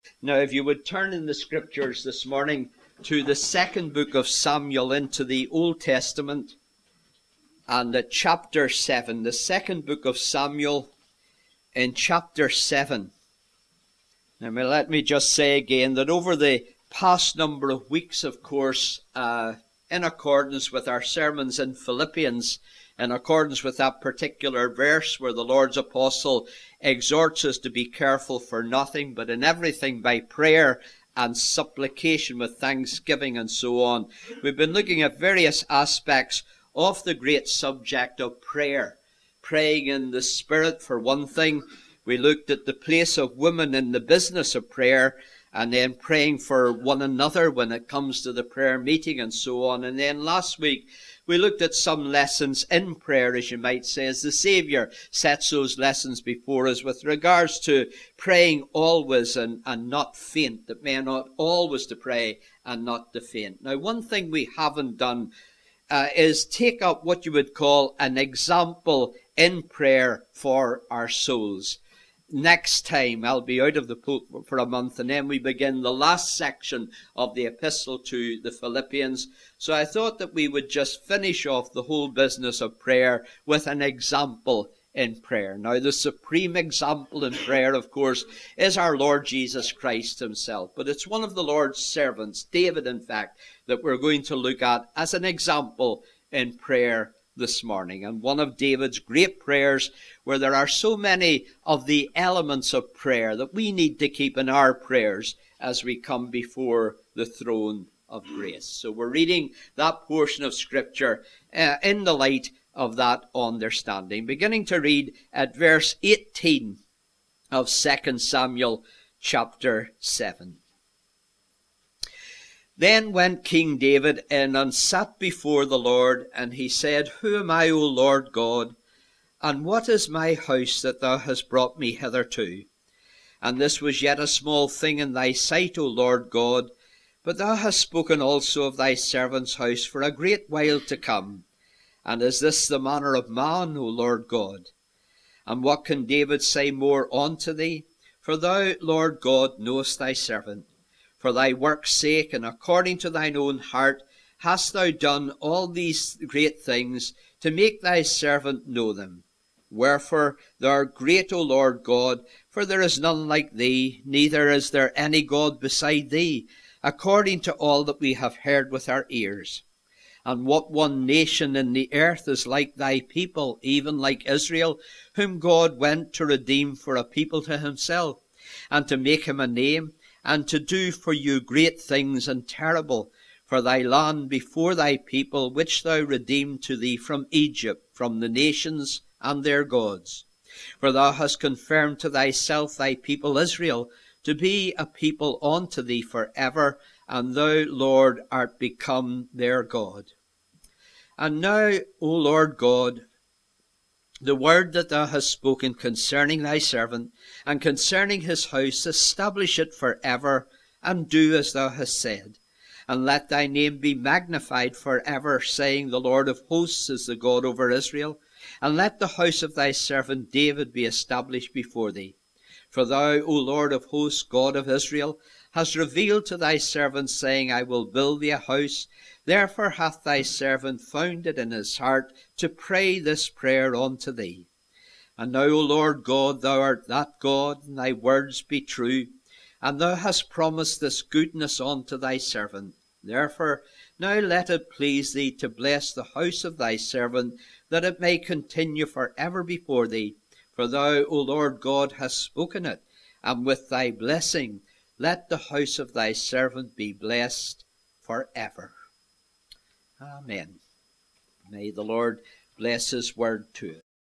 Now, if you would turn in the scriptures this morning to the second book of Samuel into the Old Testament and chapter 7, the second book of Samuel in chapter 7. Now, let me just say again that over the past number of weeks, of course, in accordance with our sermons in Philippians, in accordance with that particular verse where the Lord's apostle exhorts us to be careful for nothing, but in everything by prayer and supplication with thanksgiving and so on. We've been looking at various aspects of the great subject of prayer. Praying in the Spirit, for one thing. We looked at the place of women in the business of prayer, and then praying for one another when it comes to the prayer meeting and so on. And then last week, we looked at some lessons in prayer, as you might say, as the Saviour sets those lessons before us with regards to praying always and not faint, that men ought always to pray and not to faint. Now, one thing we haven't done is take up what you would call an example in prayer for our souls. Next time, I'll be out of the pulpit for a month, and then we begin the last section of the epistle to the Philippians. So I thought that we would just finish off the whole business of prayer with an example in prayer. Now, the supreme example in prayer, of course, is our Lord Jesus Christ himself. But it's one of the Lord's servants, David, in fact, that we're going to look at as an example in prayer this morning. And one of David's great prayers, where there are so many of the elements of prayer that we need to keep in our prayers as we come before the throne of grace. So we're reading that portion of Scripture in the light of that understanding. Beginning to read at verse 18 of 2 Samuel chapter 7. Then went King David in and sat before the Lord, and he said, Who am I, O Lord God? And what is my house that thou hast brought me hitherto? And this was yet a small thing in thy sight, O Lord God, but thou hast spoken also of thy servant's house for a great while to come. And is this the manner of man, O Lord God? And what can David say more unto thee? For thou, Lord God, knowest thy servant. For thy work's sake, and according to thine own heart, hast thou done all these great things, to make thy servant know them. Wherefore thou art great, O Lord God, for there is none like thee, neither is there any God beside thee, according to all that we have heard with our ears. And what one nation in the earth is like thy people, even like Israel, whom God went to redeem for a people to himself, and to make him a name, and to do for you great things and terrible for thy land before thy people, which thou redeemed to thee from Egypt, from the nations and their gods. For thou hast confirmed to thyself thy people Israel, to be a people unto thee for ever, and thou, Lord, art become their God. And now, O Lord God, the word that thou hast spoken concerning thy servant, and concerning his house, establish it for ever, and do as thou hast said. And let thy name be magnified for ever, saying, The Lord of hosts is the God over Israel. And let the house of thy servant David be established before thee. For thou, O Lord of hosts, God of Israel, hast revealed to thy servant, saying, I will build thee a house. Therefore hath thy servant found it in his heart to pray this prayer unto thee. And now, O Lord God, thou art that God, and thy words be true. And thou hast promised this goodness unto thy servant. Therefore now let it please thee to bless the house of thy servant, that it may continue for ever before thee. For thou, O Lord God, hast spoken it, and with thy blessing let the house of thy servant be blessed for ever. Amen. May the Lord bless his word to it.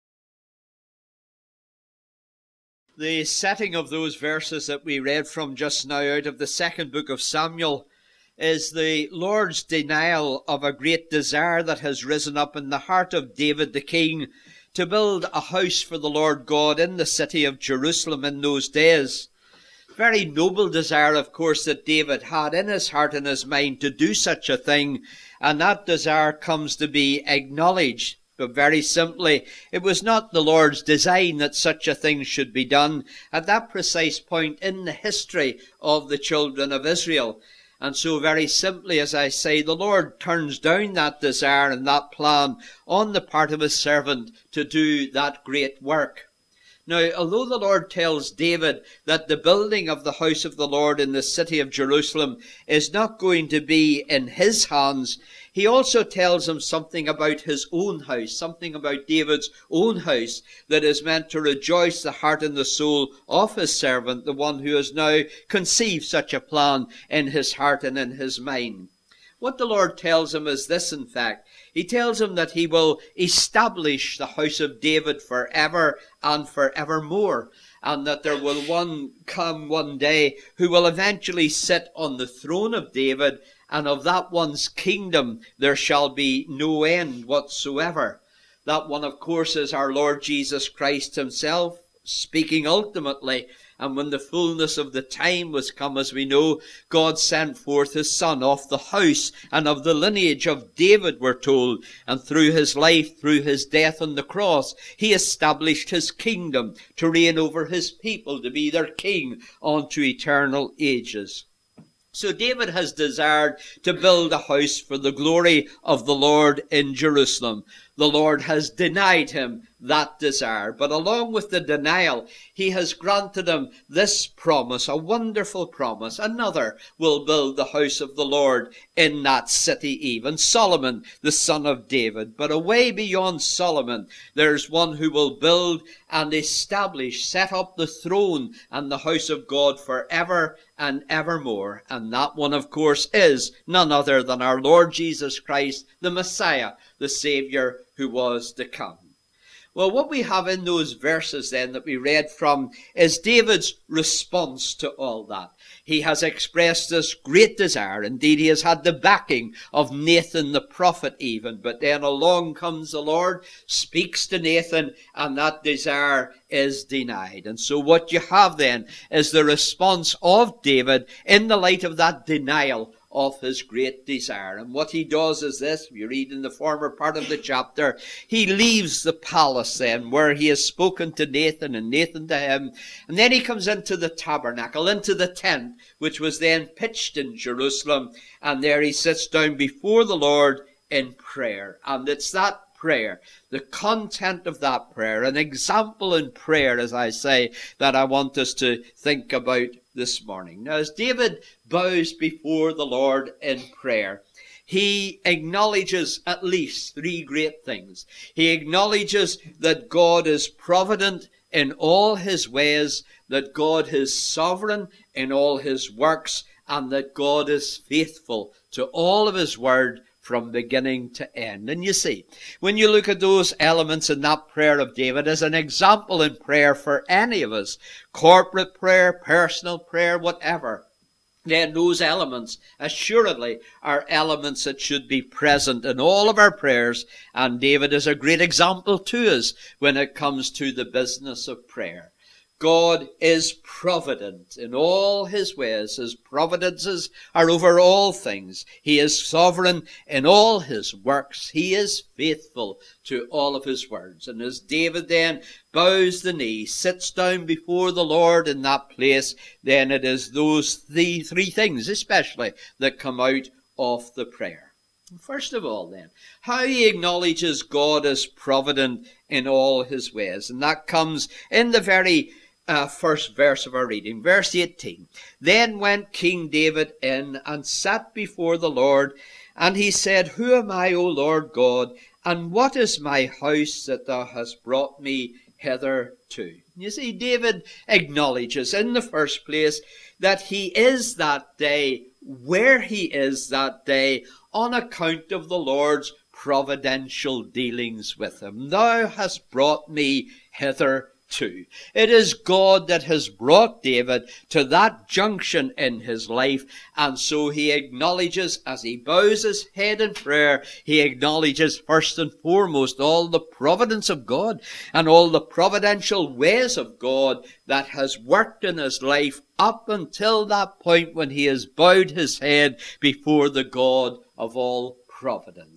The setting of those verses that we read from just now out of the second book of Samuel is the Lord's denial of a great desire that has risen up in the heart of David the king to build a house for the Lord God in the city of Jerusalem in those days. Very noble desire, of course, that David had in his heart and his mind to do such a thing, and that desire comes to be acknowledged But very simply, it was not the Lord's design that such a thing should be done at that precise point in the history of the children of Israel. And so very simply, as I say, the Lord turns down that desire and that plan on the part of his servant to do that great work. Now, although the Lord tells David that the building of the house of the Lord in the city of Jerusalem is not going to be in his hands, he also tells him something about his own house, something about David's own house that is meant to rejoice the heart and the soul of his servant, the one who has now conceived such a plan in his heart and in his mind. What the Lord tells him is this, in fact. He tells him that he will establish the house of David forever and forevermore, and that there will come one day who will eventually sit on the throne of David, and of that one's kingdom there shall be no end whatsoever. That one, of course, is our Lord Jesus Christ himself, speaking ultimately. And when the fullness of the time was come, as we know, God sent forth his Son of the house and of the lineage of David, we're told. And through his life, through his death on the cross, he established his kingdom to reign over his people, to be their king unto eternal ages. So David has desired to build a house for the glory of the Lord in Jerusalem. The Lord has denied him that desire. But along with the denial, he has granted him this promise, a wonderful promise. Another will build the house of the Lord in that city even, Solomon, the son of David. But away beyond Solomon, there's one who will build and establish, set up the throne and the house of God forever and evermore. And that one, of course, is none other than our Lord Jesus Christ, the Messiah, the Savior who was to come. Well, what we have in those verses then that we read from is David's response to all that. He has expressed this great desire. Indeed, he has had the backing of Nathan the prophet even. But then along comes the Lord, speaks to Nathan, and that desire is denied. And so what you have then is the response of David in the light of that denial of his great desire. And what he does is this. We read in the former part of the chapter, he leaves the palace then where he has spoken to Nathan and Nathan to him. And then he comes into the tabernacle, into the tent, which was then pitched in Jerusalem. And there he sits down before the Lord in prayer. And it's that prayer, the content of that prayer, an example in prayer, as I say, that I want us to think about this morning. Now, as David bows before the Lord in prayer, he acknowledges at least three great things. He acknowledges that God is provident in all his ways, that God is sovereign in all his works, and that God is faithful to all of his word from beginning to end. And you see, when you look at those elements in that prayer of David as an example in prayer for any of us, corporate prayer, personal prayer, whatever, then those elements assuredly are elements that should be present in all of our prayers. And David is a great example to us when it comes to the business of prayer. God is provident in all his ways. His providences are over all things. He is sovereign in all his works. He is faithful to all of his words. And as David then bows the knee, sits down before the Lord in that place, then it is those three things especially that come out of the prayer. First of all then, how he acknowledges God as provident in all his ways. And that comes in the very first verse of our reading, verse 18. Then went King David in and sat before the Lord, and he said, Who am I, O Lord God, and what is my house that thou hast brought me hitherto? You see, David acknowledges in the first place that he is that day where he is that day on account of the Lord's providential dealings with him. Thou hast brought me hitherto. It is God that has brought David to that junction in his life, and so he acknowledges, as he bows his head in prayer, he acknowledges first and foremost all the providence of God and all the providential ways of God that has worked in his life up until that point when he has bowed his head before the God of all providence.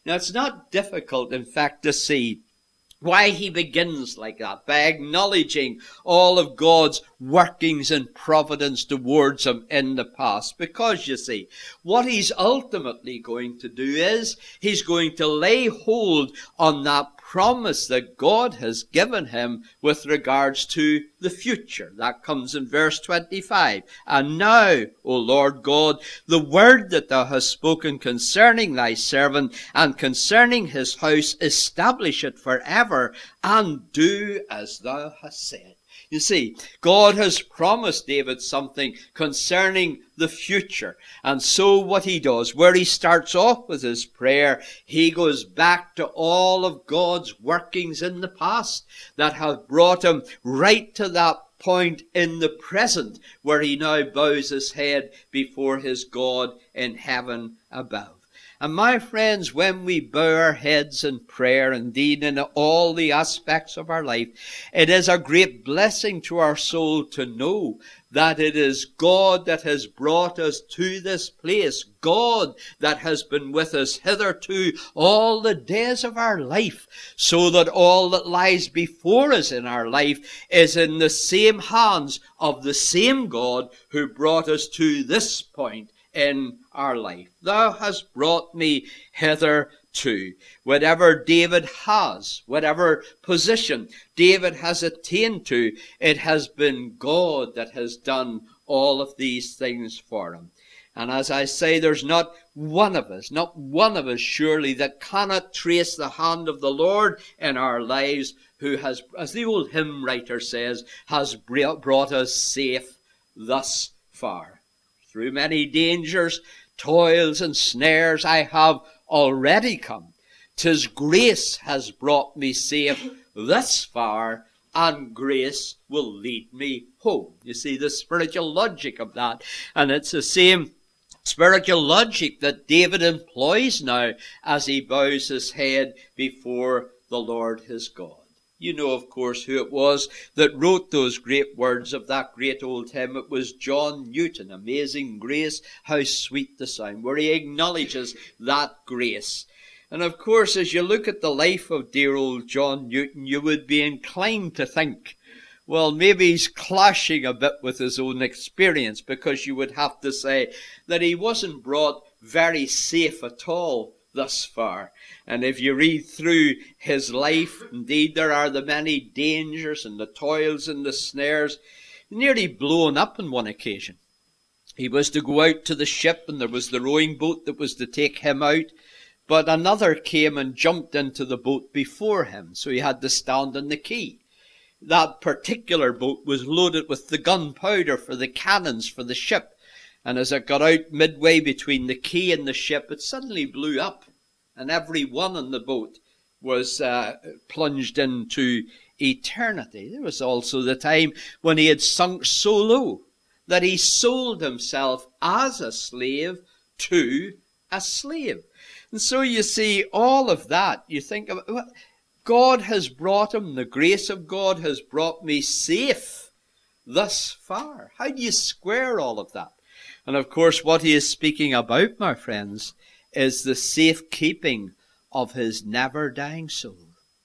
Now, it's not difficult, in fact, to see why he begins like that, by acknowledging all of God's workings and providence towards him in the past. Because, you see, what he's ultimately going to do is he's going to lay hold on that promise that God has given him with regards to the future. That comes in verse 25. And now, O Lord God, the word that thou hast spoken concerning thy servant and concerning his house, establish it forever, and do as thou hast said. You see, God has promised David something concerning the future. And so what he does, where he starts off with his prayer, he goes back to all of God's workings in the past that have brought him right to that point in the present, where he now bows his head before his God in heaven above. And my friends, when we bow our heads in prayer, indeed in all the aspects of our life, it is a great blessing to our soul to know that it is God that has brought us to this place, God that has been with us hitherto all the days of our life, so that all that lies before us in our life is in the same hands of the same God who brought us to this point in our life. Thou hast brought me hitherto. Whatever David has, whatever position David has attained to, it has been God that has done all of these things for him. And as I say, there's not one of us surely, that cannot trace the hand of the Lord in our lives, who has, as the old hymn writer says, has brought us safe thus far. Through many dangers, toils, and snares I have already come. 'Tis grace has brought me safe thus far, and grace will lead me home. You see the spiritual logic of that. And it's the same spiritual logic that David employs now as he bows his head before the Lord his God. You know, of course, who it was that wrote those great words of that great old hymn. It was John Newton. Amazing grace, how sweet the sound, where he acknowledges that grace. And of course, as you look at the life of dear old John Newton, you would be inclined to think, well, maybe he's clashing a bit with his own experience, because you would have to say that he wasn't brought very safe at all thus far. And if you read through his life, indeed there are the many dangers and the toils and the snares. Nearly blown up on one occasion. He was to go out to the ship, and there was the rowing boat that was to take him out, but another came and jumped into the boat before him, so he had to stand on the quay. That particular boat was loaded with the gunpowder for the cannons for the ship. And as it got out midway between the quay and the ship, it suddenly blew up. And every one on the boat was plunged into eternity. There was also the time when he had sunk so low that he sold himself as a slave to a slave. And so you see all of that. You think of well, God has brought him, the grace of God has brought me safe thus far. How do you square all of that? And of course, what he is speaking about, my friends, is the safekeeping of his never-dying soul.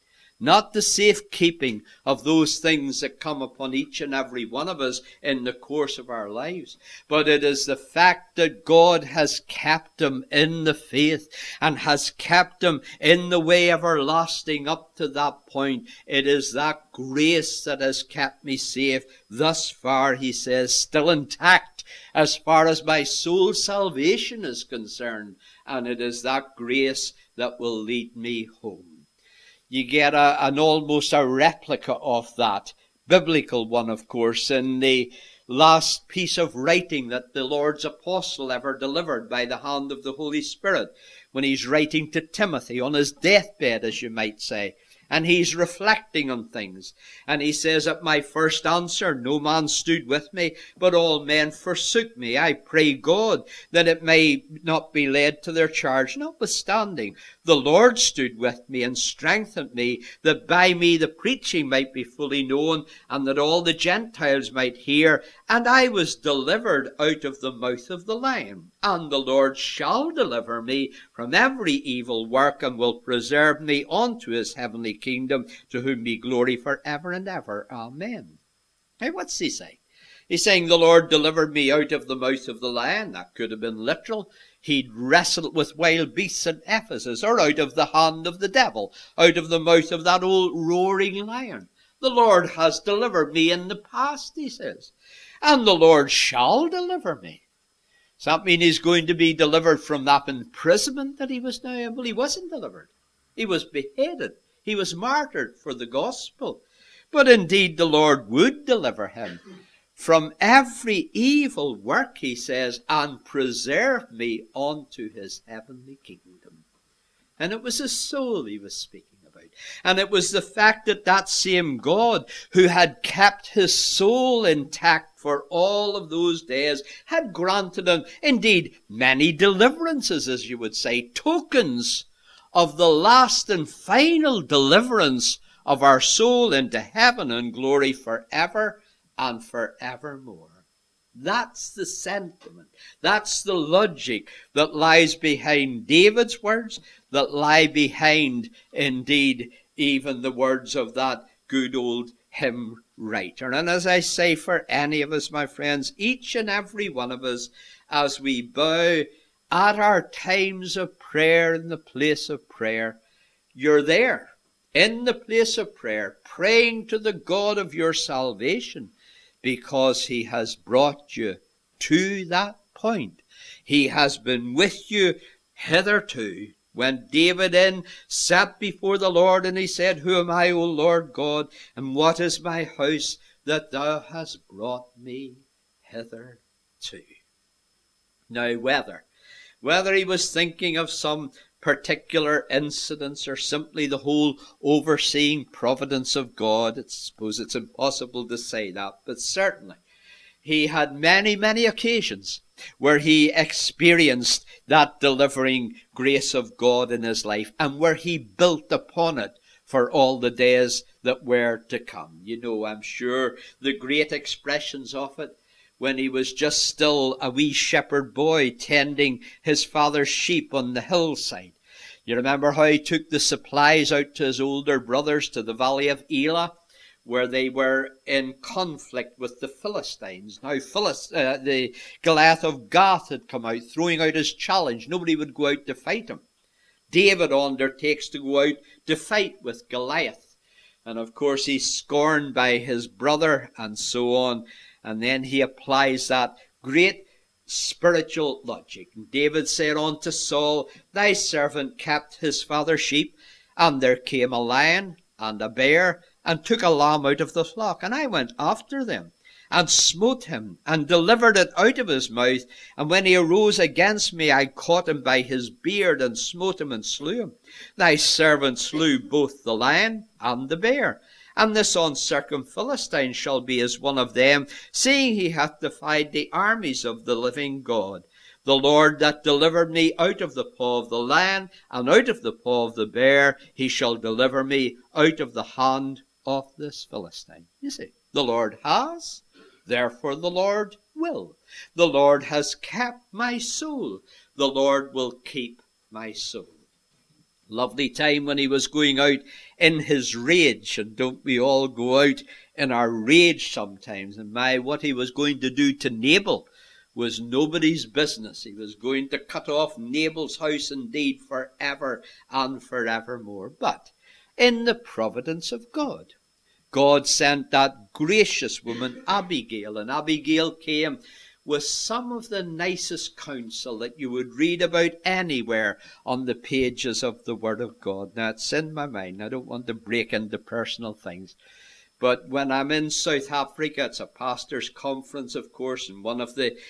Not the safekeeping of those things that come upon each and every one of us in the course of our lives, but it is the fact that God has kept him in the faith and has kept him in the way everlasting up to that point. It is that grace that has kept me safe thus far, he says, still intact as far as my soul's salvation is concerned, and it is that grace that will lead me home. You get an almost a replica of that, biblical one, of course, in the last piece of writing that the Lord's apostle ever delivered by the hand of the Holy Spirit, when he's writing to Timothy on his deathbed, as you might say. And he's reflecting on things. And he says, at my first answer, no man stood with me, but all men forsook me. I pray God that it may not be laid to their charge. Notwithstanding, the Lord stood with me and strengthened me, that by me the preaching might be fully known, and that all the Gentiles might hear. And I was delivered out of the mouth of the lion. And the Lord shall deliver me from every evil work, and will preserve me unto his heavenly kingdom, to whom be glory for ever and ever. Amen. Now, what's he saying? He's saying the Lord delivered me out of the mouth of the lion. That could have been literal. He'd wrestled with wild beasts in Ephesus, or out of the hand of the devil, out of the mouth of that old roaring lion. The Lord has delivered me in the past, he says. And the Lord shall deliver me. Does that mean he's going to be delivered from that imprisonment that he was now in? Well, he wasn't delivered. He was beheaded. He was martyred for the gospel. But indeed the Lord would deliver him from every evil work, he says, and preserve me unto his heavenly kingdom. And it was his soul he was speaking about. And it was the fact that that same God who had kept his soul intact for all of those days had granted him, indeed, many deliverances, as you would say, tokens of the last and final deliverance of our soul into heaven and glory forever and forevermore. That's the sentiment. That's the logic that lies behind David's words, that lie behind, indeed, even the words of that good old hymn writer. And as I say, for any of us, my friends, each and every one of us, as we bow at our times of prayer in the place of prayer, you're there in the place of prayer, praying to the God of your salvation, because he has brought you to that point. He has been with you hitherto. When David sat before the Lord, and he said, Who am I, O Lord God, and what is my house that thou hast brought me hitherto? Now, whether he was thinking of some particular incidents or simply the whole overseeing providence of God, I suppose it's impossible to say that, but certainly he had many, many occasions where he experienced that delivering grace of God in his life, and where he built upon it for all the days that were to come. You know, I'm sure, the great expressions of it, when he was just still a wee shepherd boy tending his father's sheep on the hillside. You remember how he took the supplies out to his older brothers to the valley of Elah, where they were in conflict with the Philistines. Now, the Goliath of Gath had come out, throwing out his challenge. Nobody would go out to fight him. David undertakes to go out to fight with Goliath. And of course, he's scorned by his brother and so on. And then he applies that great spiritual logic. David said unto Saul, Thy servant kept his father's sheep, and there came a lion and a bear, and took a lamb out of the flock. And I went after them, and smote him, and delivered it out of his mouth. And when he arose against me, I caught him by his beard, and smote him, and slew him. Thy servant slew both the lion and the bear. And this uncircumcised Philistine shall be as one of them, seeing he hath defied the armies of the living God. The Lord that delivered me out of the paw of the lion, and out of the paw of the bear, he shall deliver me out of the hand of this Philistine. You see, the Lord has, therefore the Lord will. The Lord has kept my soul. The Lord will keep my soul. Lovely time when he was going out in his rage, and don't we all go out in our rage sometimes? And what he was going to do to Nabal was nobody's business. He was going to cut off Nabal's house indeed forever and forevermore. But in the providence of God, God sent that gracious woman Abigail, and Abigail came with some of the nicest counsel that you would read about anywhere on the pages of the Word of God. Now, it's in my mind. I don't want to break into personal things. But when I'm in South Africa, it's a pastor's conference, of course, and one of the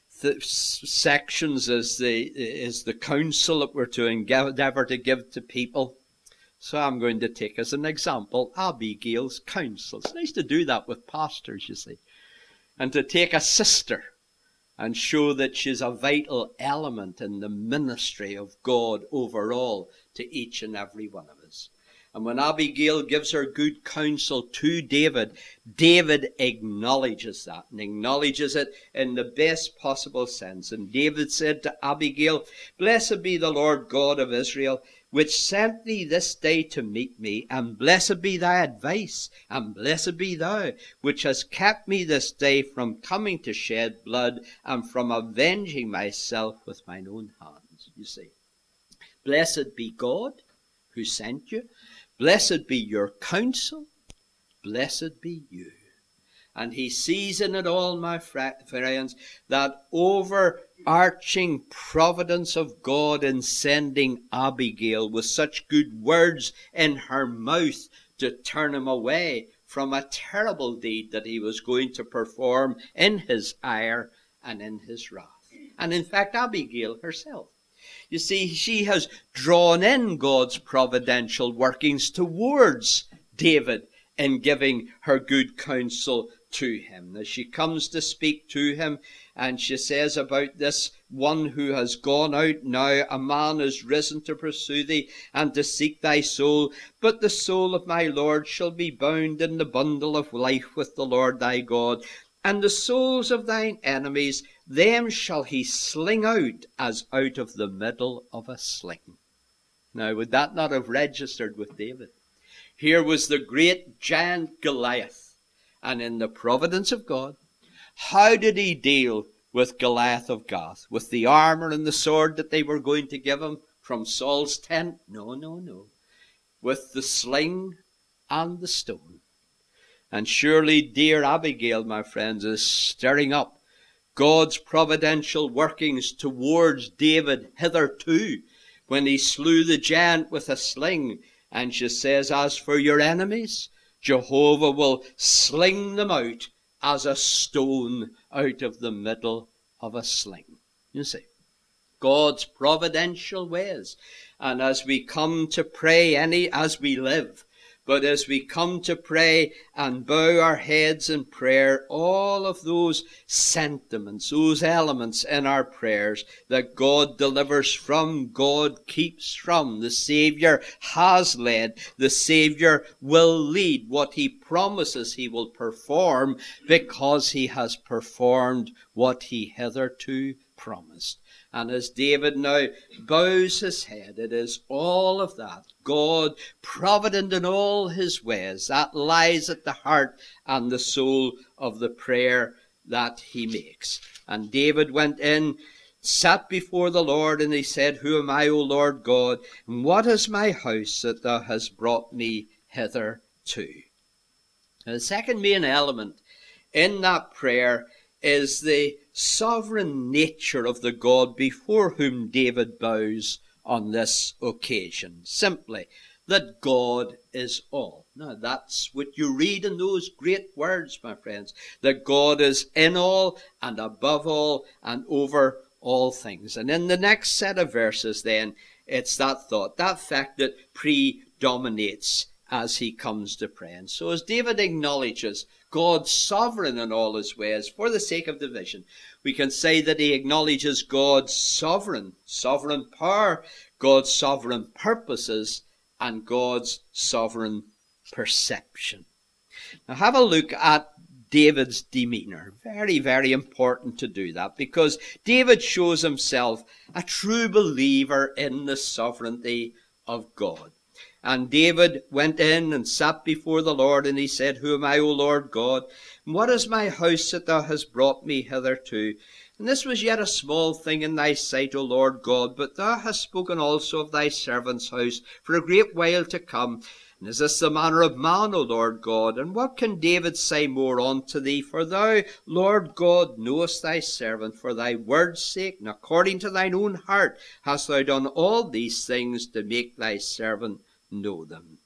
sections is the counsel that we're to endeavor to give to people. So I'm going to take as an example Abigail's counsel. It's nice to do that with pastors, you see. And to take a sister and show that she's a vital element in the ministry of God overall to each and every one of us. And when Abigail gives her good counsel to David, David acknowledges that, and acknowledges it in the best possible sense. And David said to Abigail, "Blessed be the Lord God of Israel, which sent thee this day to meet me, and blessed be thy advice, and blessed be thou, which hast kept me this day from coming to shed blood, and from avenging myself with mine own hands." You see, blessed be God who sent you. Blessed be your counsel. Blessed be you. And he sees in it all, my friends, that overarching providence of God in sending Abigail with such good words in her mouth to turn him away from a terrible deed that he was going to perform in his ire and in his wrath. And in fact, Abigail herself, you see, she has drawn in God's providential workings towards David in giving her good counsel to him. As she comes to speak to him, and she says about this one who has gone out now, "A man is risen to pursue thee and to seek thy soul, but the soul of my Lord shall be bound in the bundle of life with the Lord thy God. And the souls of thine enemies, them shall he sling out as out of the middle of a sling." Now, would that not have registered with David? Here was the great giant Goliath. And in the providence of God, how did he deal with Goliath of Gath? With the armor and the sword that they were going to give him from Saul's tent? No. With the sling and the stone. And surely dear Abigail, my friends, is stirring up God's providential workings towards David hitherto, when he slew the giant with a sling. And she says, "As for your enemies, Jehovah will sling them out as a stone out of the middle of a sling." You see, God's providential ways. And as we come to pray as we live, but as we come to pray and bow our heads in prayer, all of those sentiments, those elements in our prayers that God delivers from, God keeps from, the Savior has led, the Savior will lead. What he promises he will perform, because he has performed what he hitherto promised. And as David now bows his head, it is all of that, God provident in all his ways, that lies at the heart and the soul of the prayer that he makes. And David went in, sat before the Lord, and he said, "Who am I, O Lord God? And what is my house that thou hast brought me hitherto?" Now, the second main element in that prayer is the sovereign nature of the God before whom David bows on this occasion. Simply, that God is all. Now, that's what you read in those great words, my friends, that God is in all and above all and over all things. And in the next set of verses, then, it's that thought, that fact that predominates as he comes to pray. And so as David acknowledges God sovereign in all his ways, for the sake of division, we can say that he acknowledges God's sovereign power, God's sovereign purposes, and God's sovereign perception. Now have a look at David's demeanor. Very, very important to do that, because David shows himself a true believer in the sovereignty of God. And David went in and sat before the Lord, and he said, "Who am I, O Lord God? And what is my house that thou hast brought me hitherto? And this was yet a small thing in thy sight, O Lord God, but thou hast spoken also of thy servant's house for a great while to come. And is this the manner of man, O Lord God? And what can David say more unto thee? For thou, Lord God, knowest thy servant, for thy word's sake, and according to thine own heart hast thou done all these things to make thy servant know them."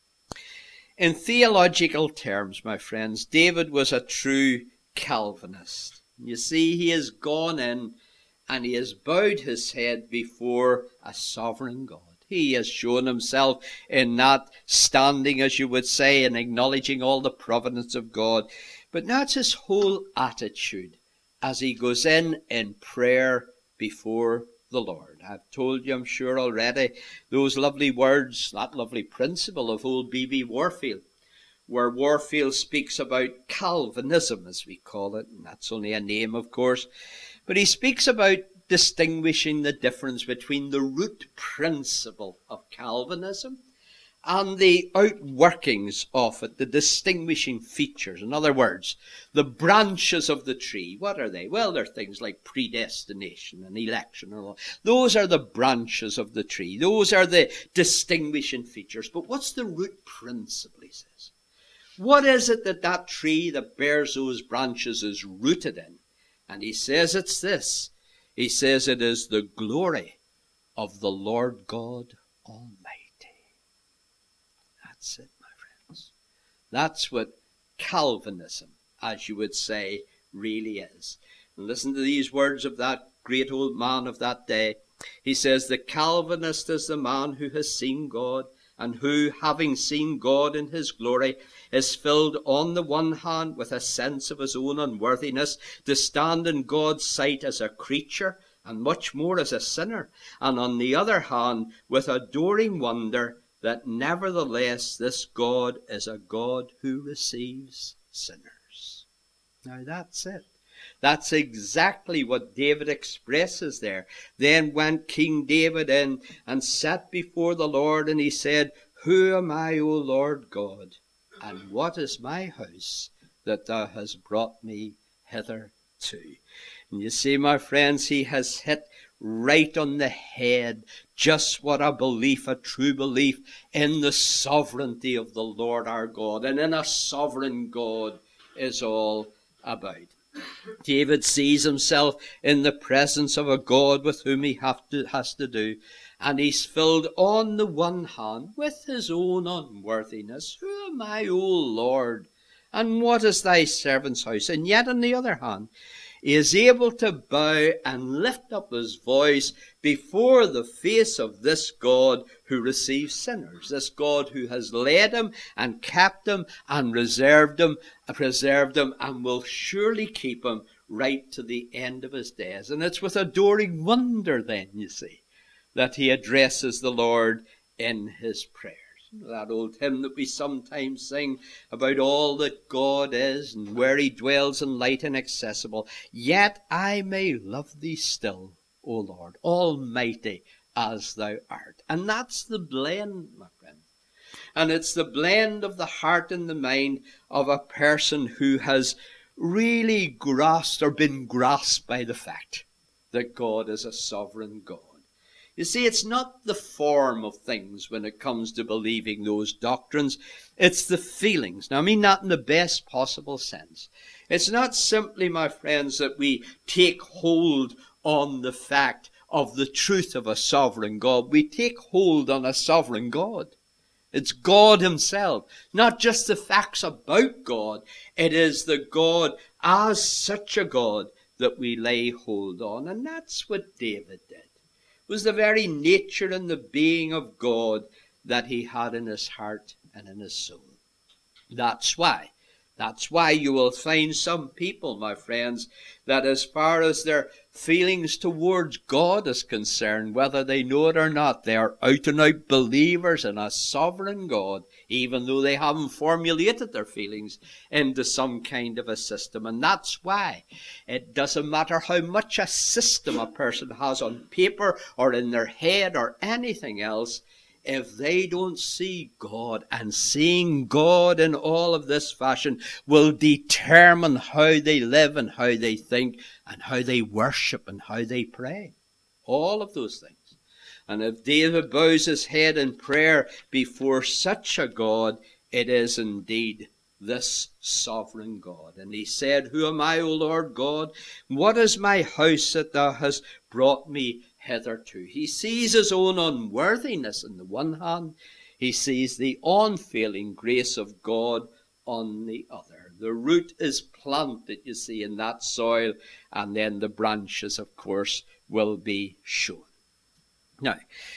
In theological terms, my friends, David was a true Calvinist. You see, he has gone in and he has bowed his head before a sovereign God. He has shown himself in that standing, as you would say, and acknowledging all the providence of God. But that's his whole attitude as he goes in prayer before the Lord. I've told you, I'm sure already, those lovely words, that lovely principle of old B.B. Warfield, where Warfield speaks about Calvinism, as we call it, and that's only a name, of course, but he speaks about distinguishing the difference between the root principle of Calvinism and the outworkings of it, the distinguishing features. In other words, the branches of the tree. What are they? Well, they're things like predestination and election and all. Those are the branches of the tree. Those are the distinguishing features. But what's the root principle, he says? What is it that that tree that bears those branches is rooted in? And he says it's this. He says it is the glory of the Lord God Almighty. That's it, my friends. That's what Calvinism, as you would say, really is. And listen to these words of that great old man of that day. He says, the Calvinist is the man who has seen God, and who, having seen God in his glory, is filled on the one hand with a sense of his own unworthiness to stand in God's sight as a creature, and much more as a sinner, and on the other hand with adoring wonder that nevertheless this God is a God who receives sinners. Now that's it. That's exactly what David expresses there. Then went King David in and sat before the Lord, and he said, Who am I, O Lord God? And what is my house that thou hast brought me hither to? And you see, my friends, he has hit right on the head just what a belief, a true belief in the sovereignty of the Lord our God, and in a sovereign God is all about. David sees himself in the presence of a God with whom he has to do, and he's filled on the one hand with his own unworthiness. Who am I, O Lord? And what is thy servant's house? And yet on the other hand, he is able to bow and lift up his voice before the face of this God who receives sinners, this God who has led him and kept him and preserved him and will surely keep him right to the end of his days. And it's with adoring wonder then, you see, that he addresses the Lord in his prayers. That old hymn that we sometimes sing about all that God is and where he dwells in light inaccessible. Yet I may love thee still, O Lord, almighty as thou art. And that's the blend, my friend. And it's the blend of the heart and the mind of a person who has really grasped or been grasped by the fact that God is a sovereign God. You see, it's not the form of things when it comes to believing those doctrines. It's the feelings. Now, I mean that in the best possible sense. It's not simply, my friends, that we take hold on the fact of the truth of a sovereign God. We take hold on a sovereign God. It's God himself, not just the facts about God. It is the God as such a God that we lay hold on. And that's what David did. It was the very nature and the being of God that he had in his heart and in his soul. That's why you will find some people, my friends, that as far as their feelings towards God is concerned, whether they know it or not, they are out and out believers in a sovereign God, even though they haven't formulated their feelings into some kind of a system. And that's why it doesn't matter how much a system a person has on paper or in their head or anything else, if they don't see God, and seeing God in all of this fashion will determine how they live and how they think and how they worship and how they pray. All of those things. And if David bows his head in prayer before such a God, it is indeed this sovereign God. And he said, Who am I, O Lord God? What is my house that thou hast brought me hitherto? He sees his own unworthiness on the one hand. He sees the unfailing grace of God on the other. The root is planted, you see, in that soil, and then the branches, of course, will be shown. Now,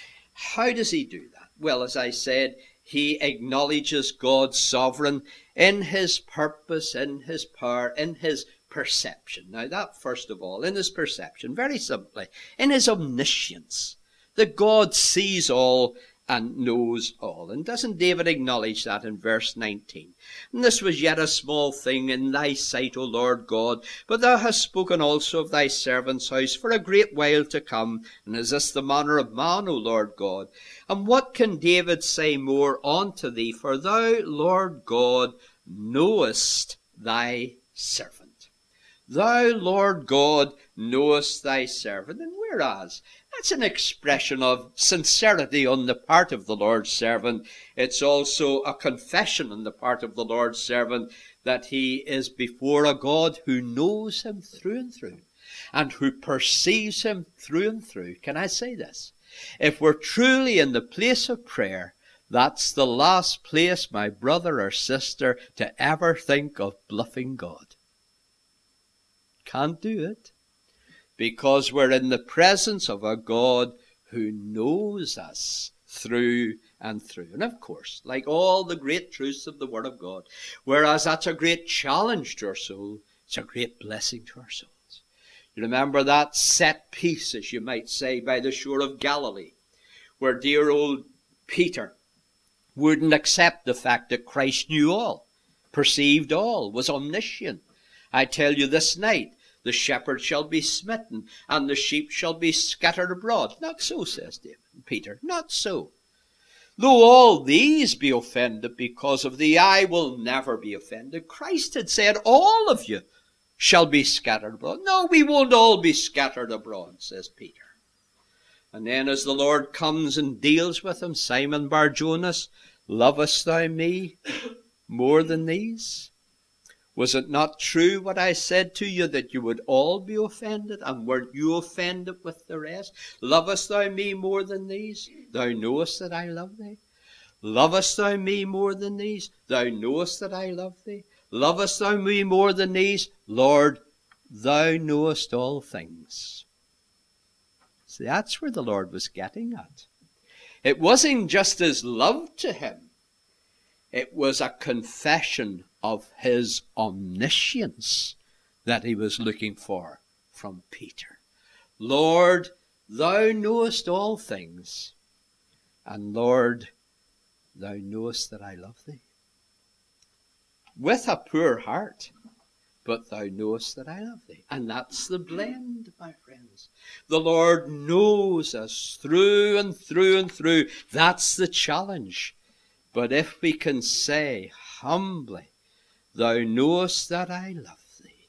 how does he do that? Well, as I said, he acknowledges God's sovereign in his purpose, in his power, in his perception. Now that, first of all, in his perception, very simply, in his omniscience, that God sees all and knows all. And doesn't David acknowledge that in verse 19? And this was yet a small thing in thy sight, O Lord God, but thou hast spoken also of thy servant's house for a great while to come. And is this the manner of man, O Lord God? And what can David say more unto thee? For thou, Lord God, knowest thy servant. Thou, Lord God, knowest thy servant. And whereas that's an expression of sincerity on the part of the Lord's servant, it's also a confession on the part of the Lord's servant that he is before a God who knows him through and through, and who perceives him through and through. Can I say this? If we're truly in the place of prayer, that's the last place, my brother or sister, to ever think of bluffing God. Can't do it. Because we're in the presence of a God who knows us through and through. And of course, like all the great truths of the Word of God, whereas that's a great challenge to our soul, it's a great blessing to our souls. You remember that set piece, as you might say, by the shore of Galilee, where dear old Peter wouldn't accept the fact that Christ knew all, perceived all, was omniscient. I tell you this night, the shepherd shall be smitten, and the sheep shall be scattered abroad. Not so, says Peter, not so. Though all these be offended because of thee, I will never be offended. Christ had said, all of you shall be scattered abroad. No, we won't all be scattered abroad, says Peter. And then as the Lord comes and deals with him, Simon Bar-Jonas, lovest thou me more than these? Was it not true what I said to you, that you would all be offended? And weren't you offended with the rest? Lovest thou me more than these? Thou knowest that I love thee. Lovest thou me more than these? Thou knowest that I love thee. Lovest thou me more than these? Lord, thou knowest all things. See, that's where the Lord was getting at. It wasn't just his love to him. It was a confession of his omniscience that he was looking for from Peter. Lord, thou knowest all things, and Lord, thou knowest that I love thee. With a poor heart, but thou knowest that I love thee. And that's the blend, my friends. The Lord knows us through and through and through. That's the challenge. But if we can say humbly, thou knowest that I love thee,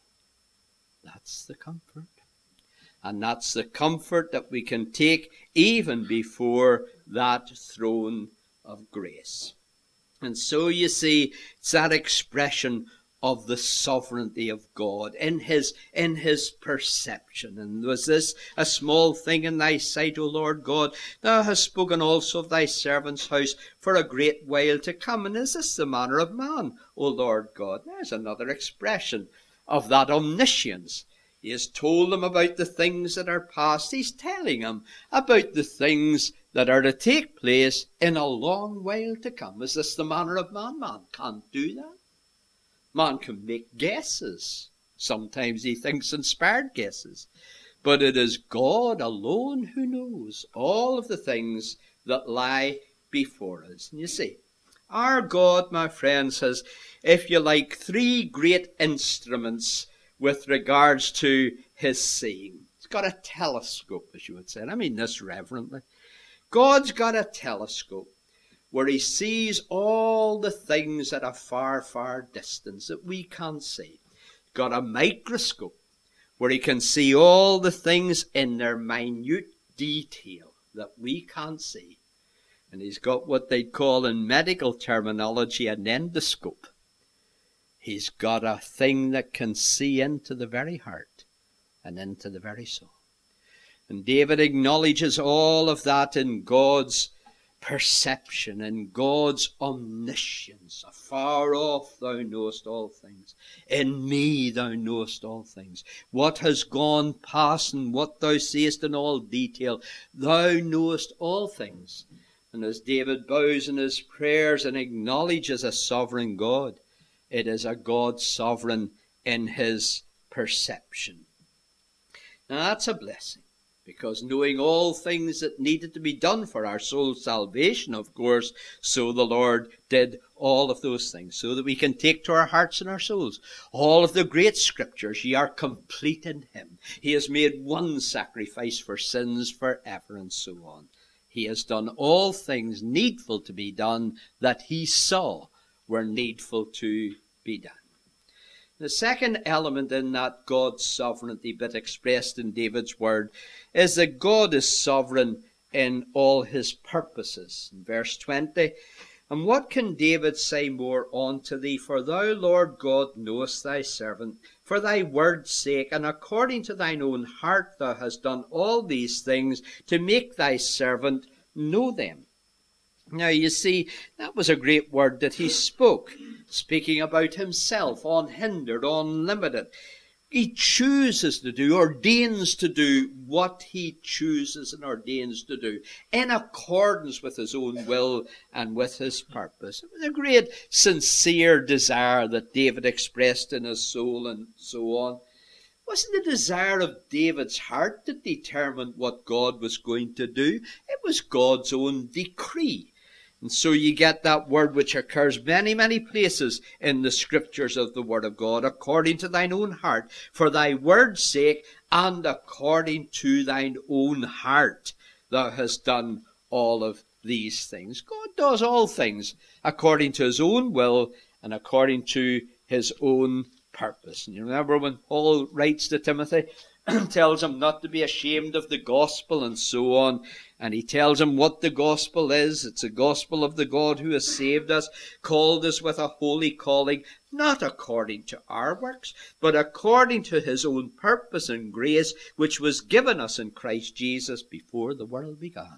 that's the comfort. And that's the comfort that we can take even before that throne of grace. And so you see, it's that expression of the sovereignty of God in his perception. And was this a small thing in thy sight, O Lord God? Thou hast spoken also of thy servant's house for a great while to come. And is this the manner of man, O Lord God? There's another expression of that omniscience. He has told them about the things that are past. He's telling them about the things that are to take place in a long while to come. Is this the manner of man? Man can't do that. Man can make guesses. Sometimes he thinks inspired guesses. But it is God alone who knows all of the things that lie before us. And you see, our God, my friends, has, if you like, three great instruments with regards to his seeing. He's got a telescope, as you would say. And I mean this reverently. God's got a telescope where he sees all the things at a far, far distance that we can't see. Got a microscope where he can see all the things in their minute detail that we can't see. And he's got what they'd call in medical terminology an endoscope. He's got a thing that can see into the very heart and into the very soul. And David acknowledges all of that in God's perception, in God's omniscience. Afar off thou knowest all things. In me thou knowest all things. What has gone past and what thou seest in all detail, thou knowest all things. And as David bows in his prayers and acknowledges a sovereign God, it is a God sovereign in his perception. Now that's a blessing, because knowing all things that needed to be done for our soul's salvation, of course, so the Lord did all of those things, so that we can take to our hearts and our souls all of the great scriptures. Ye are complete in him. He has made one sacrifice for sins forever, and so on. He has done all things needful to be done that he saw were needful to be done. The second element in that God's sovereignty bit expressed in David's word is that God is sovereign in all his purposes. In verse 20, and what can David say more unto thee? For thou, Lord God, knowest thy servant. For thy word's sake, and according to thine own heart, thou hast done all these things to make thy servant know them. Now, you see, that was a great word that he spoke, speaking about himself, unhindered, unlimited. He chooses to do, ordains to do what he chooses and ordains to do, in accordance with his own will and with his purpose. It was a great, sincere desire that David expressed in his soul and so on. It wasn't the desire of David's heart that determined what God was going to do. It was God's own decree. And so you get that word which occurs many, many places in the scriptures of the Word of God, according to thine own heart, for thy word's sake, and according to thine own heart, thou hast done all of these things. God does all things according to his own will and according to his own purpose. And you remember when Paul writes to Timothy, tells him not to be ashamed of the gospel and so on. And he tells him what the gospel is. It's the gospel of the God who has saved us, called us with a holy calling, not according to our works, but according to his own purpose and grace, which was given us in Christ Jesus before the world began.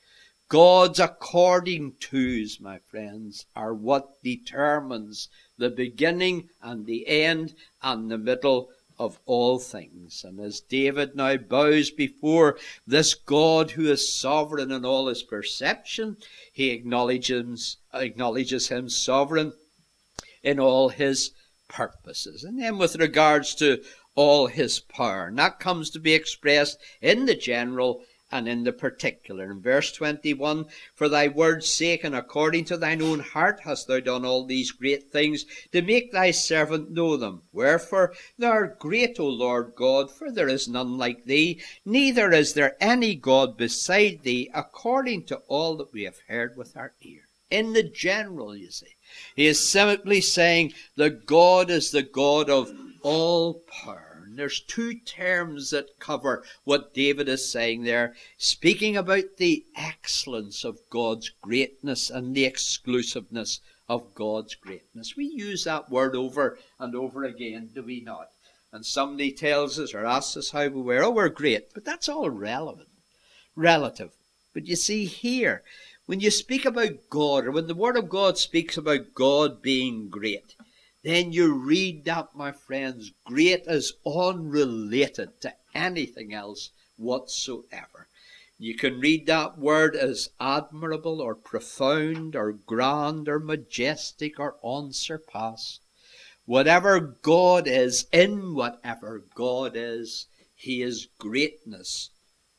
God's according to's, my friends, are what determines the beginning and the end and the middle of all things. And as David now bows before this God who is sovereign in all his perception, he acknowledges him sovereign in all his purposes. And then with regards to all his power, and that comes to be expressed in the general and in the particular. In verse 21, for thy word's sake and according to thine own heart hast thou done all these great things to make thy servant know them. Wherefore thou art great, O Lord God, for there is none like thee, neither is there any God beside thee, according to all that we have heard with our ear. In the general, you see, he is simply saying that God is the God of all power. There's two terms that cover what David is saying there, speaking about the excellence of God's greatness and the exclusiveness of God's greatness. We use that word over and over again, do we not? And somebody tells us or asks us how we were. Oh, we're great. But that's all relative. But you see here, when you speak about God, or when the Word of God speaks about God being great, then you read that, my friends, great is unrelated to anything else whatsoever. You can read that word as admirable or profound or grand or majestic or unsurpassed. Whatever God is, in whatever God is, he is greatness.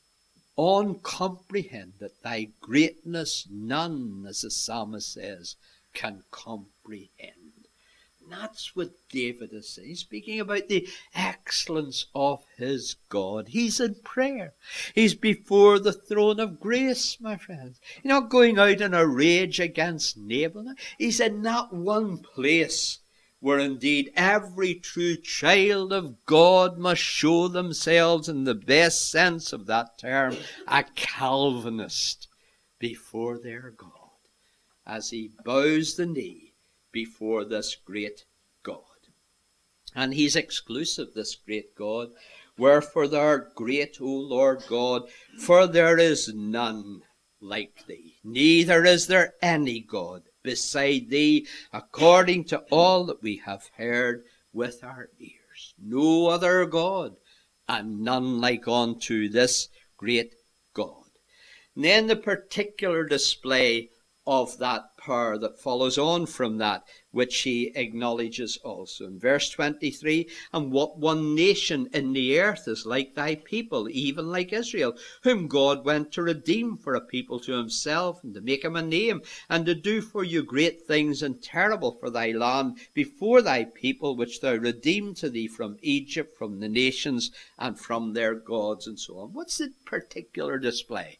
Uncomprehended, thy greatness none, as the psalmist says, can comprehend. That's what David is saying, speaking about the excellence of his God. He's in prayer. He's before the throne of grace, my friends. He's not going out in a rage against Nabal. He's in that one place where indeed every true child of God must show themselves, in the best sense of that term, a Calvinist before their God, as he bows the knee before this great God. And he's exclusive, this great God. Wherefore thou art great, O Lord God, for there is none like thee, neither is there any God beside thee, according to all that we have heard with our ears. No other God, and none like unto this great God. And then the particular display of that power that follows on from that, which he acknowledges also. In verse 23, and what one nation in the earth is like thy people, even like Israel, whom God went to redeem for a people to himself, and to make him a name, and to do for you great things and terrible for thy land before thy people, which thou redeemed to thee from Egypt, from the nations, and from their gods, and so on. What's the particular display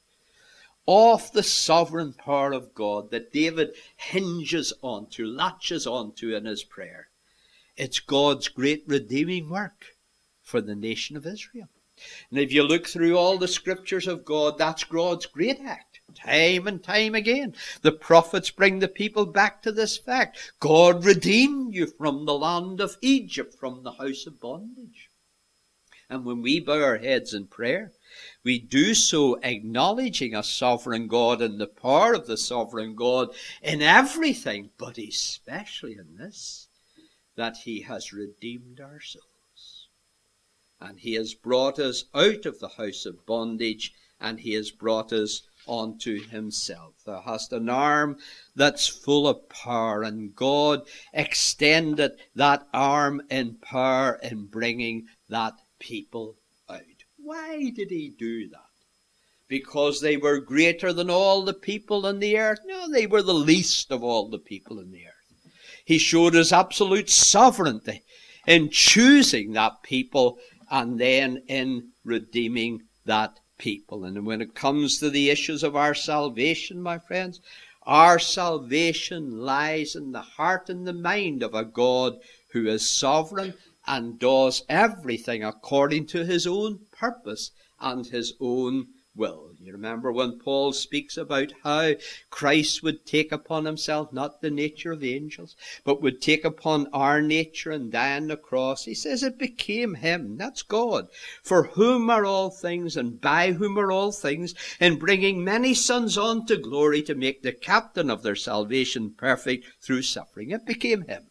of the sovereign power of God that David hinges onto, latches onto in his prayer? It's God's great redeeming work for the nation of Israel. And if you look through all the scriptures of God, that's God's great act. Time and time again, the prophets bring the people back to this fact. God redeemed you from the land of Egypt, from the house of bondage. And when we bow our heads in prayer, we do so acknowledging a sovereign God and the power of the sovereign God in everything, but especially in this, that he has redeemed our souls. And he has brought us out of the house of bondage, and he has brought us unto himself. Thou hast an arm that's full of power, and God extended that arm in power in bringing that people out. Why did he do that? Because they were greater than all the people on the earth? No, they were the least of all the people on the earth. He showed his absolute sovereignty in choosing that people and then in redeeming that people. And when it comes to the issues of our salvation, my friends, our salvation lies in the heart and the mind of a God who is sovereign and does everything according to his own purpose and his own will. You remember when Paul speaks about how Christ would take upon himself not the nature of angels, but would take upon our nature and die on the cross. He says it became him, that's God, for whom are all things and by whom are all things, in bringing many sons on to glory, to make the captain of their salvation perfect through suffering. It became him.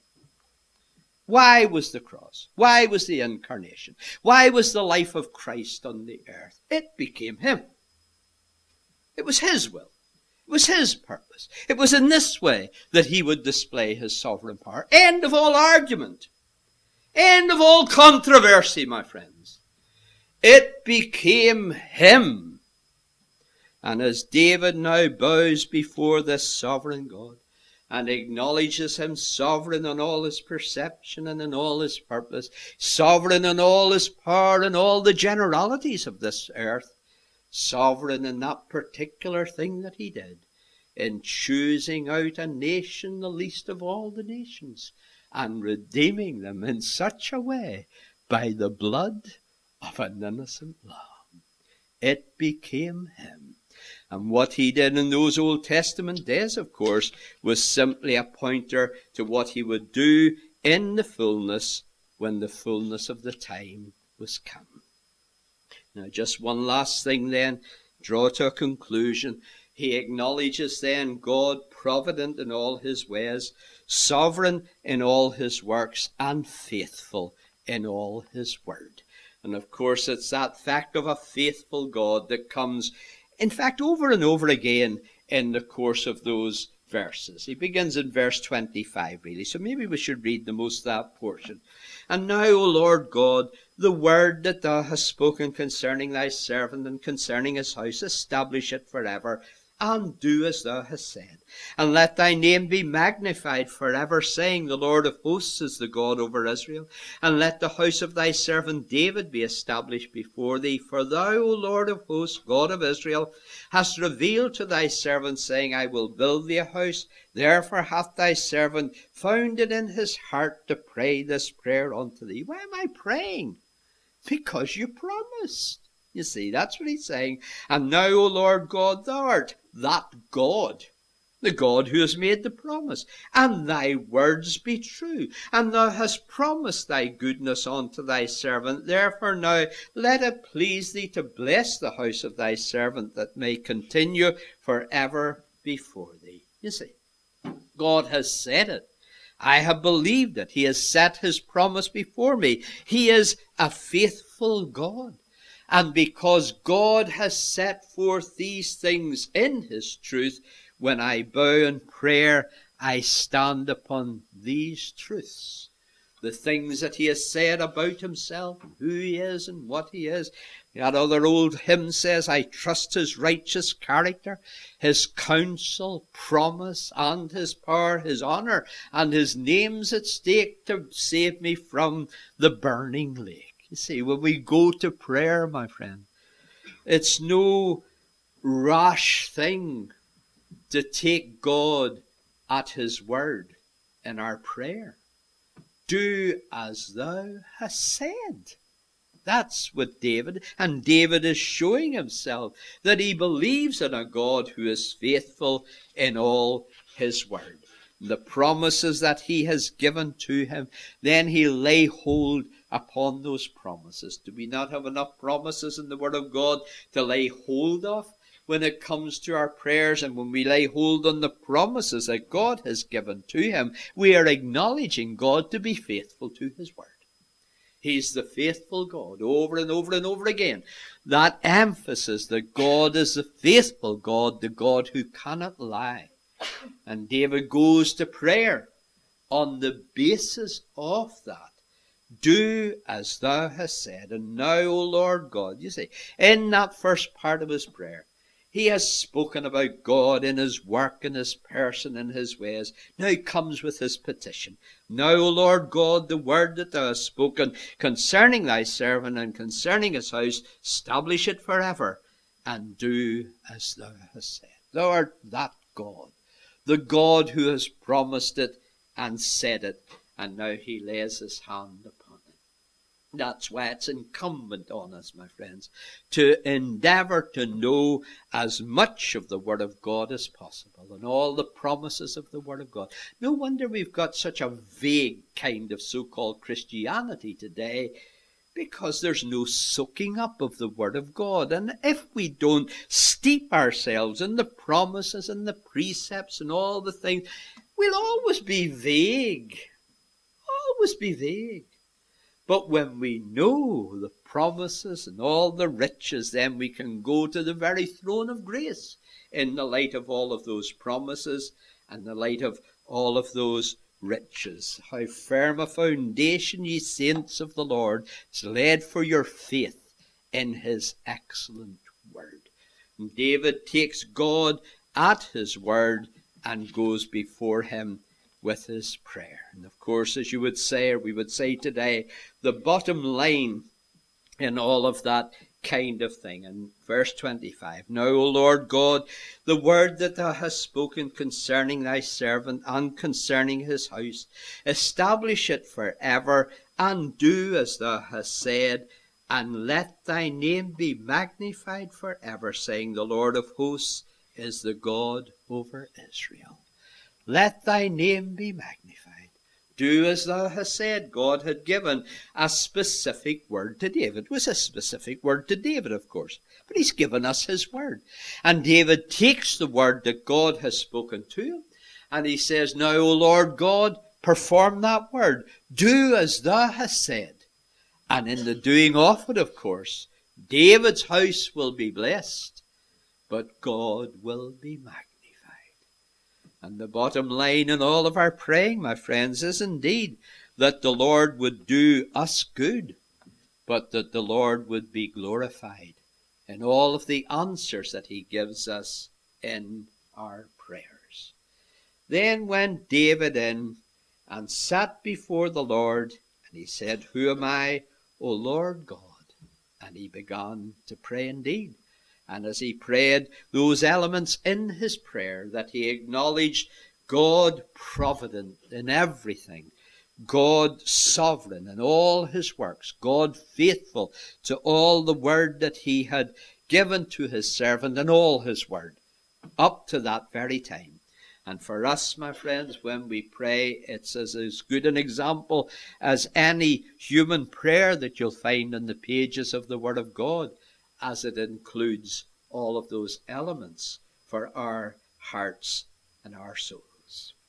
Why was the cross? Why was the incarnation? Why was the life of Christ on the earth? It became him. It was his will. It was his purpose. It was in this way that he would display his sovereign power. End of all argument. End of all controversy, my friends. It became him. And as David now bows before this sovereign God, and acknowledges him sovereign in all his perception and in all his purpose, sovereign in all his power and all the generalities of this earth, sovereign in that particular thing that he did, in choosing out a nation, the least of all the nations, and redeeming them in such a way by the blood of an innocent lamb. It became him. And what he did in those Old Testament days, of course, was simply a pointer to what he would do in the fullness, when the fullness of the time was come. Now, just one last thing then, draw to a conclusion. He acknowledges then God provident in all his ways, sovereign in all his works, and faithful in all his word. And of course, it's that fact of a faithful God that comes, in fact, over and over again in the course of those verses. He begins in verse 25, really. So maybe we should read the most of that portion. And now, O Lord God, the word that thou hast spoken concerning thy servant and concerning his house, establish it forever, and do as thou hast said. And let thy name be magnified forever, saying, the Lord of hosts is the God over Israel. And let the house of thy servant David be established before thee. For thou, O Lord of hosts, God of Israel, hast revealed to thy servant, saying, I will build thee a house. Therefore hath thy servant found it in his heart to pray this prayer unto thee. Why am I praying? Because you promised. You see, that's what he's saying. And now, O Lord God, thou art that God, the God who has made the promise, and thy words be true, and thou hast promised thy goodness unto thy servant. Therefore now let it please thee to bless the house of thy servant, that may continue forever before thee. You see, God has said it. I have believed it. He has set his promise before me. He is a faithful God. And because God has set forth these things in his truth, When I bow in prayer, I stand upon these truths. The things that he has said about himself, and who he is and what he is. That other old hymn says, I trust his righteous character, his counsel, promise, and his power, his honour, and his name's at stake to save me from the burning lake. You see, when we go to prayer, my friend, it's no rash thing to take God at his word in our prayer. Do as thou hast said. That's what David, and David is showing himself that he believes in a God who is faithful in all his word. The promises that he has given to him, then he'll lay hold upon those promises. Do we not have enough promises in the word of God to lay hold of when it comes to our prayers? And when we lay hold on the promises that God has given to him, we are acknowledging God to be faithful to his word. He's the faithful God, over and over and over again. That emphasis that God is the faithful God, the God who cannot lie. And David goes to prayer on the basis of that. Do as thou hast said. And now, O Lord God, you see, in that first part of his prayer, he has spoken about God in his work, in his person, in his ways. Now he comes with his petition. Now, O Lord God, the word that thou hast spoken concerning thy servant and concerning his house, establish it forever, and do as thou hast said. Thou art that God, the God who has promised it and said it, and now he lays his hand upon it. That's why it's incumbent on us, my friends, to endeavour to know as much of the Word of God as possible and all the promises of the Word of God. No wonder we've got such a vague kind of so-called Christianity today, because there's no soaking up of the Word of God. And if we don't steep ourselves in the promises and the precepts and all the things, we'll always be vague. Always be vague. But when we know the promises and all the riches, then we can go to the very throne of grace in the light of all of those promises and the light of all of those riches. How firm a foundation, ye saints of the Lord, is laid for your faith in his excellent word. And David takes God at his word and goes before him with his prayer. And of course, as you would say, or we would say today, the bottom line in all of that kind of thing. In verse 25, now, O Lord God, the word that thou hast spoken concerning thy servant and concerning his house, establish it forever, and do as thou hast said, and let thy name be magnified forever, saying, the Lord of hosts is the God over Israel. Let thy name be magnified. Do as thou hast said. God had given a specific word to David. It was a specific word to David, of course. But he's given us his word. And David takes the word that God has spoken to him, and he says, now, O Lord God, perform that word. Do as thou hast said. And in the doing of it, of course, David's house will be blessed, but God will be magnified. And the bottom line in all of our praying, my friends, is indeed that the Lord would do us good, but that the Lord would be glorified in all of the answers that he gives us in our prayers. Then went David in and sat before the Lord, and he said, who am I, O Lord God? And he began to pray indeed. And as he prayed, those elements in his prayer that he acknowledged God provident in everything, God sovereign in all his works, God faithful to all the word that he had given to his servant and all his word, up to that very time. And for us, my friends, when we pray, it's as good an example as any human prayer that you'll find in the pages of the Word of God, as it includes all of those elements for our hearts and our souls.